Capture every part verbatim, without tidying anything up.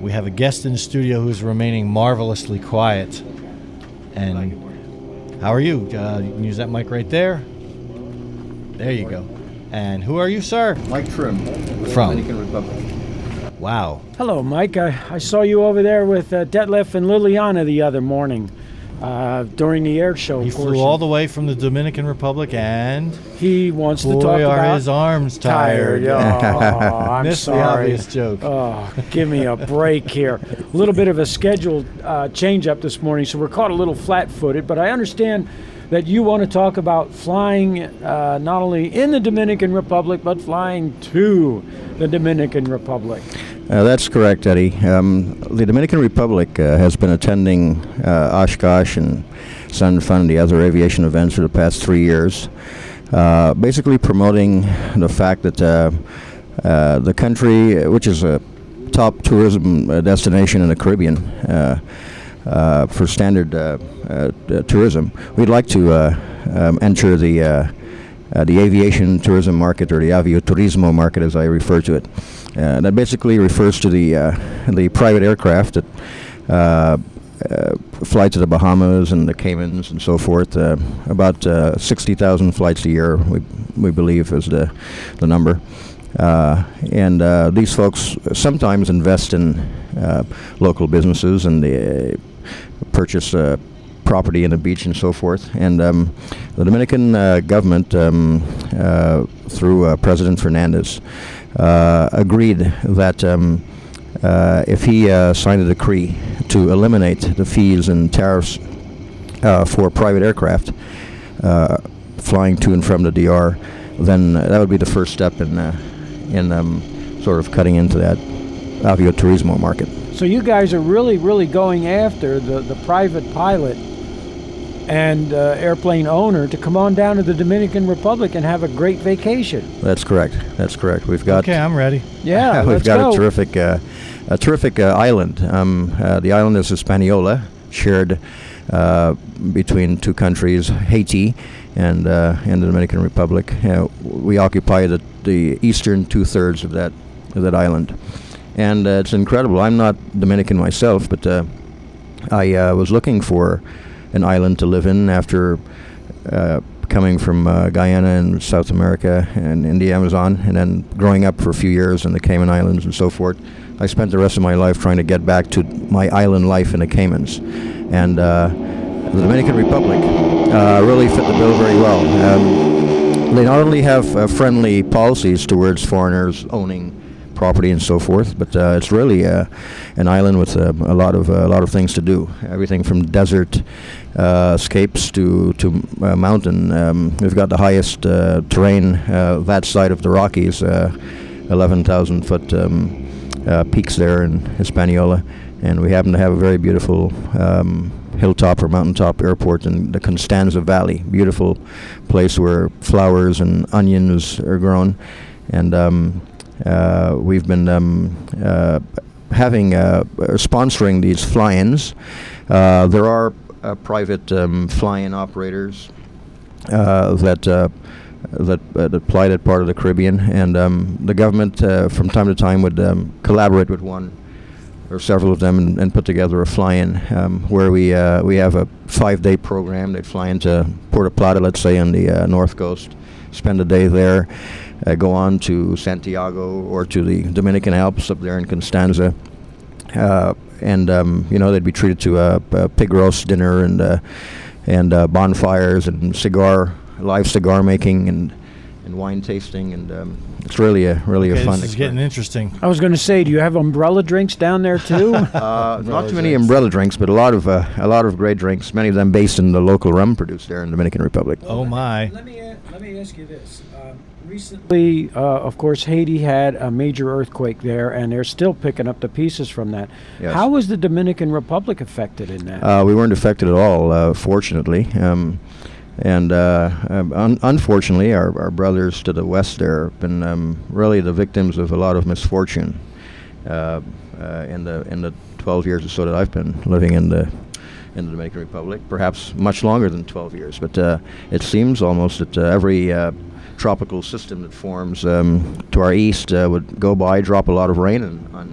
we have a guest in the studio who's remaining marvelously quiet. And how are you? Uh, you can use that mic right there. There you go. And who are you, sir? Mike Trim, From? Dominican Republic. Wow. Hello, Mike. I, I saw you over there with uh, Detlef and Liliana the other morning uh, during the air show. He portion. flew all the way from the Dominican Republic, and he wants boy, to talk are about his arms tired. tired. Oh, I'm Missed the sorry. obvious joke. Oh, give me a break here. A little bit of a scheduled uh, change up this morning, so we're caught a little flat-footed. But I understand that you want to talk about flying uh, not only in the Dominican Republic, but flying to the Dominican Republic. Uh, that's correct, Eddie. Um, the Dominican Republic uh, has been attending uh, Oshkosh and Sun Fun and the other aviation events for the past three years, uh, basically promoting the fact that uh, uh, the country, which is a top tourism uh, destination in the Caribbean, uh, Uh, for standard uh, uh, tourism, we'd like to uh, um, enter the uh, uh, the aviation tourism market, or the avioturismo market, as I refer to it. Uh, that basically refers to the uh, the private aircraft that uh, uh, fly to the Bahamas and the Caymans and so forth. Uh, about uh, sixty thousand flights a year, we we believe, is the the number. Uh, and uh, these folks sometimes invest in uh, local businesses, and they uh, purchase uh, property in the beach and so forth. And um, the Dominican uh, government, um, uh, through uh, President Fernandez, uh, agreed that um, uh, if he uh, signed a decree to eliminate the fees and tariffs uh, for private aircraft uh, flying to and from the D R, then uh, that would be the first step in uh, in um, sort of cutting into that avioturismo market. So you guys are really, really going after the, the private pilot and uh, airplane owner to come on down to the Dominican Republic and have a great vacation. That's correct. That's correct. We've got. Okay, I'm ready. Yeah, we've let's got go. a terrific, uh, a terrific uh, island. Um, uh, the island is Hispaniola, shared uh, between two countries, Haiti and uh, and the Dominican Republic. Uh, we occupy the, the eastern two thirds of that of that island. And uh, it's incredible. I'm not Dominican myself, but uh, I uh, was looking for an island to live in after uh, coming from uh, Guyana and South America and in the Amazon, and then growing up for a few years in the Cayman Islands and so forth. I spent the rest of my life trying to get back to my island life in the Caymans. And uh, the Dominican Republic uh, really fit the bill very well. Um, they not only have uh, friendly policies towards foreigners owning property and so forth, but uh, it's really uh, an island with uh, a lot of uh, a lot of things to do. Everything from desert uh, scapes to to uh, mountain. Um, we've got the highest uh, terrain uh, that side of the Rockies, uh, eleven thousand foot um, uh, peaks there in Hispaniola, and we happen to have a very beautiful um, hilltop or mountaintop airport in the Constanza Valley. Beautiful place where flowers and onions are grown, and um, Uh, we've been um, uh, having uh, sponsoring these fly-ins. Uh, there are uh, private um, fly-in operators uh, that uh, that uh, that fly that part of the Caribbean, and um, the government uh, from time to time would um, collaborate with one or several of them and, and put together a fly-in um, where we uh, we have a five-day program. They'd fly into Puerto Plata, let's say, on the uh, north coast, spend a day there. Uh, go on to Santiago or to the Dominican Alps up there in Constanza, uh, and um, you know, they'd be treated to a, a pig roast dinner and uh, and uh, bonfires and cigar, live cigar making and and wine tasting, and um, it's really a really Okay, a fun this is getting interesting. I was going to say, do you have umbrella drinks down there too? uh, not too many umbrella drinks, but a lot of uh, a lot of great drinks. Many of them based in the local rum produced there in the Dominican Republic. Oh my! Let me a- let me ask you this. Um, recently, uh, of course, Haiti had a major earthquake there, and they're still picking up the pieces from that. Yes. How was the Dominican Republic affected in that? Uh, we weren't affected at all, uh, fortunately. Um, and uh, um, un- unfortunately, our, our brothers to the west there have been um, really the victims of a lot of misfortune uh, uh, in the in the twelve years or so that I've been living in the in the Dominican Republic. Perhaps much longer than twelve years, but uh, it seems almost that uh, every uh, tropical system that forms um, to our east uh, would go by, drop a lot of rain on, on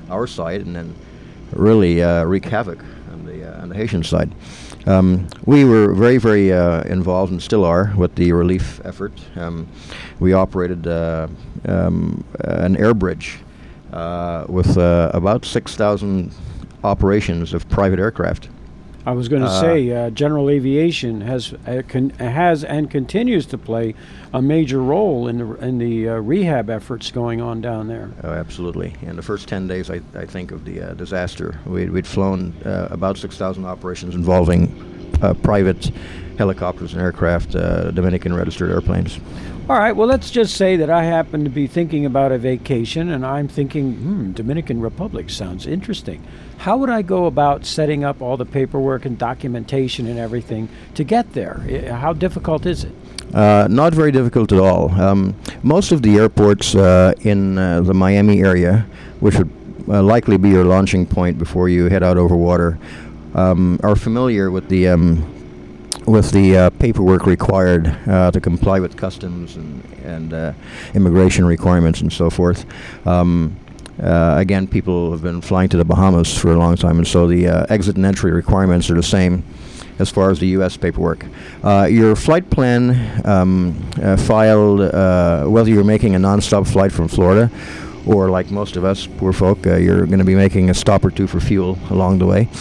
our side, and then really uh, wreak havoc on the uh, on the Haitian side. Um, we were very, very uh, involved, and still are, with the relief effort. Um, we operated uh, um, an air bridge uh, with uh, about six thousand operations of private aircraft. I was going to Uh, say, uh, General Aviation has uh, con- has and continues to play a major role in the in the uh, rehab efforts going on down there. Oh, absolutely. In the first ten days, I, I think, of the uh, disaster, we'd, we'd flown uh, about six thousand operations involving uh, private helicopters and aircraft, uh, Dominican registered airplanes. All right, well, let's just say that I happen to be thinking about a vacation, and I'm thinking, hmm, Dominican Republic sounds interesting. How would I go about setting up all the paperwork and documentation and everything to get there? I- How difficult is it? Uh, not very difficult at all. Um, most of the airports uh, in uh, the Miami area, which would uh, likely be your launching point before you head out over water, um, are familiar with the um, with the uh, paperwork required uh, to comply with customs and, and uh, immigration requirements and so forth. Um, uh, again, people have been flying to the Bahamas for a long time, and so the uh, exit and entry requirements are the same as far as the U S paperwork. Uh, your flight plan um, uh, filed, uh, whether you're making a non-stop flight from Florida, or like most of us, poor folk, uh, you're going to be making a stop or two for fuel along the way.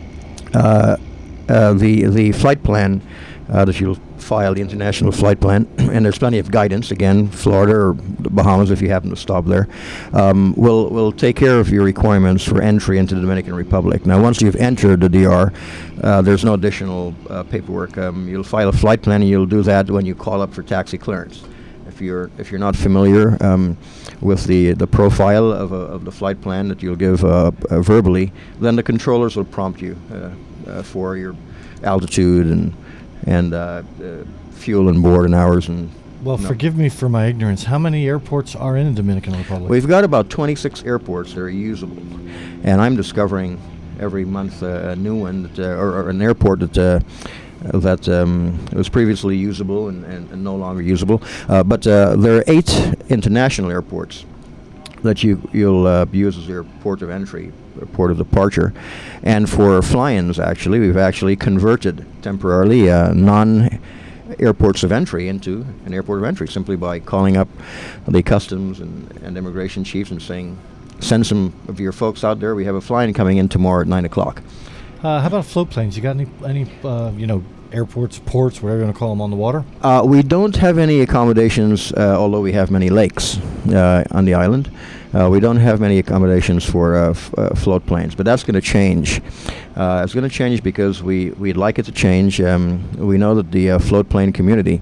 Uh, uh, the the flight plan uh, that you'll file, the international flight plan, and there's plenty of guidance, again, Florida or the Bahamas if you happen to stop there, um, will will take care of your requirements for entry into the Dominican Republic. Now, once you've entered the D R, uh, there's no additional uh, paperwork. Um, you'll file a flight plan, and you'll do that when you call up for taxi clearance. If you're if you're not familiar um, with the the profile of, a, of the flight plan that you'll give uh, uh, verbally, then the controllers will prompt you uh, uh, for your altitude and and uh, uh, fuel and board and hours and. Well, no. forgive me for my ignorance. How many airports are in the Dominican Republic? We've got about twenty-six airports that are usable, and I'm discovering every month uh, a new one that, uh, or, or an airport that. Uh, Uh, that um, was previously usable and, and, and no longer usable. Uh, but uh, there are eight international airports that you, you'll uh, use as your port of entry, or port of departure. And for fly-ins, actually, we've actually converted temporarily uh, non-airports of entry into an airport of entry simply by calling up the customs and, and immigration chiefs and saying, send some of your folks out there. We have a fly-in coming in tomorrow at nine o'clock. Uh, how about float planes? You got any, any uh, you know, airports, ports, whatever you want to call them, on the water? Uh, we don't have any accommodations, uh, although we have many lakes uh, on the island. Uh, we don't have many accommodations for uh, f- uh, float planes, but that's going to change. Uh, it's going to change because we, we'd like it to change. Um, we know that the uh, float plane community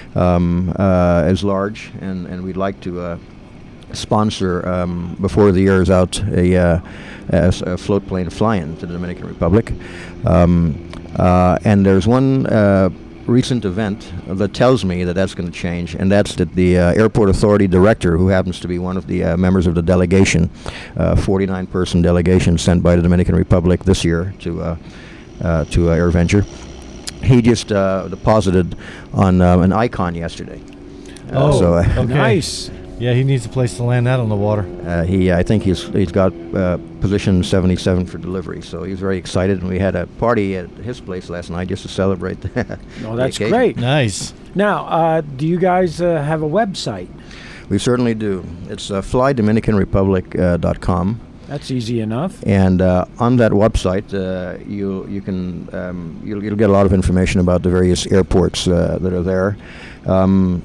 um, uh, is large, and, and we'd like to uh, sponsor, um, before the year is out, a, uh, a, s- a float plane fly-in to the Dominican Republic. Um, uh, and there's one uh, recent event that tells me that that's going to change, and that's that the uh, airport authority director, who happens to be one of the uh, members of the delegation, uh, forty-nine person delegation sent by the Dominican Republic this year to uh, uh, to uh, AirVenture, he just uh, deposited on um, an Icon yesterday. Uh, Oh, so, uh, okay. Nice. Yeah, he needs a place to land that on the water. Uh, he, I think he's he's got uh, position seventy-seven for delivery, so he's very excited. And we had a party at his place last night just to celebrate. Oh, that's the occasion. great. Nice. Now, uh, do you guys uh, have a website? We certainly do. It's uh, fly dominican republic dot com, That's easy enough. and uh, on that website, uh, you you can um, you'll, you'll get a lot of information about the various airports uh, that are there. Um,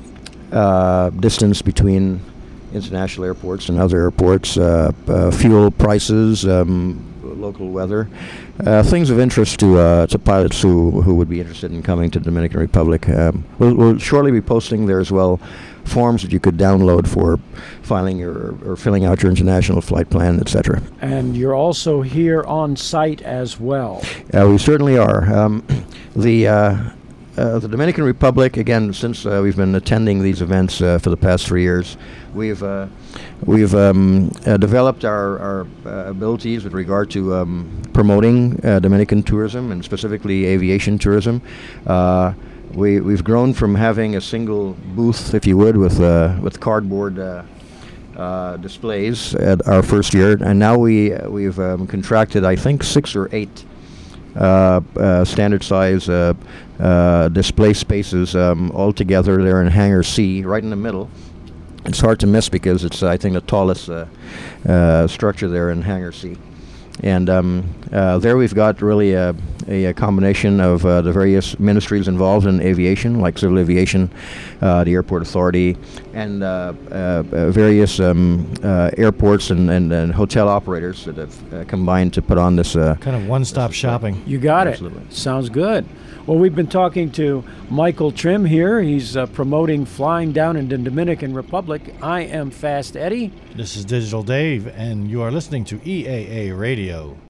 Uh, distance between international airports and other airports, uh, uh, fuel prices, um, local weather, uh, things of interest to uh, to pilots who who would be interested in coming to the Dominican Republic. Um, we'll, we'll shortly be posting there as well forms that you could download for filing your or filling out your international flight plan, et cetera. And you're also here on site as well. Uh, we certainly are. Um, the uh, Uh, the Dominican Republic, again, since uh, we've been attending these events uh, for the past three years, we've uh, we've um, uh, developed our, our uh, abilities with regard to um, promoting uh, Dominican tourism and specifically aviation tourism. Uh, we we've grown from having a single booth, if you would, with uh, with cardboard uh, uh, displays at our first year, and now we uh, we've um, contracted, I think, six or eight uh, uh, standard size uh, uh, display spaces um, all together there in Hangar C, right in the middle. It's hard to miss because it's, I think, the tallest uh, uh, structure there in Hangar C. And um, uh, there we've got really a, a, a combination of uh, the various ministries involved in aviation, like civil aviation, uh, the airport authority, and uh, uh, uh, various um, uh, airports and, and, and hotel operators that have uh, combined to put on this. Uh, Kind of one-stop shopping. You got Absolutely. it. Sounds good. Well, we've been talking to Michael Trim here. He's uh, promoting flying down in the Dominican Republic. I am Fast Eddie. This is Digital Dave, and you are listening to E A A Radio.